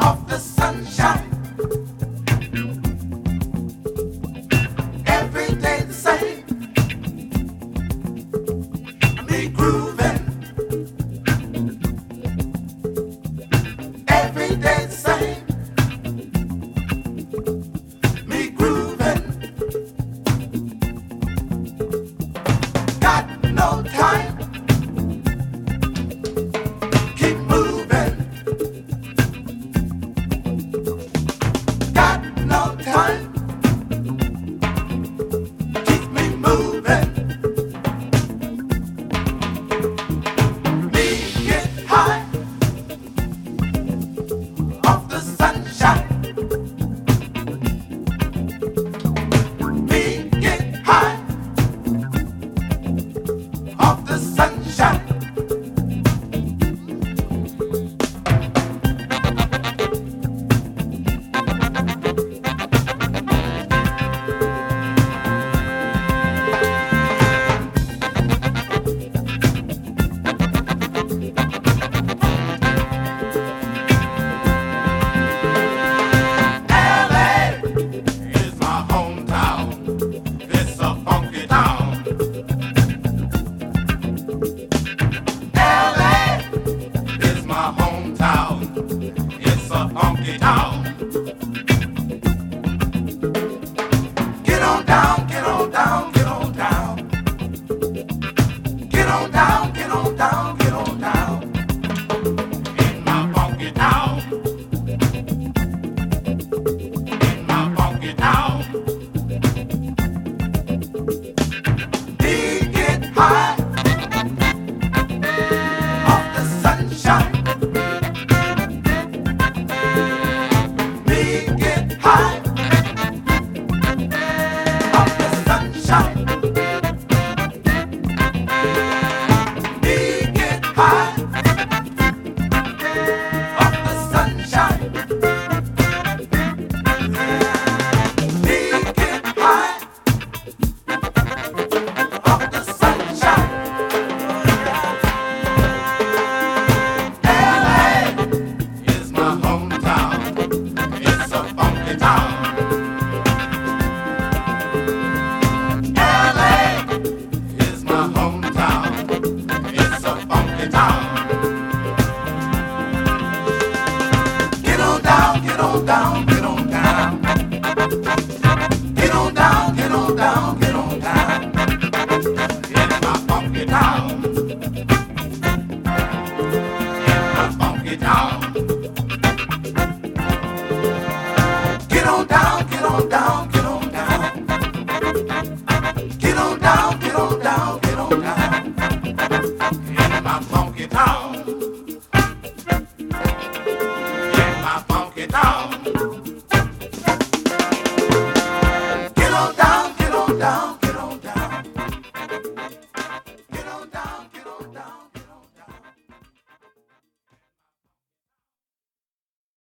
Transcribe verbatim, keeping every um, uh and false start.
of the sunshine. Every day the same. Me grooving. Every day the same. Me grooving. Got no time. Keep moving. Got no time. Keep me moving. Me get high off the sunshine. Me get high off the sunshine. L A is my hometown. It's a funky town. L A is my hometown. It's a funky town. Get on down, get on down, get on down. Get on down, get on down, get on down. In my funky town. In my funky town. We get high off the sunshine. We get high off the sunshine. We get high off the sunshine. We get high off the sunshine. L A is my hometown. It's a funky town. L A is my hometown. It's a funky town. Get on down, get on down,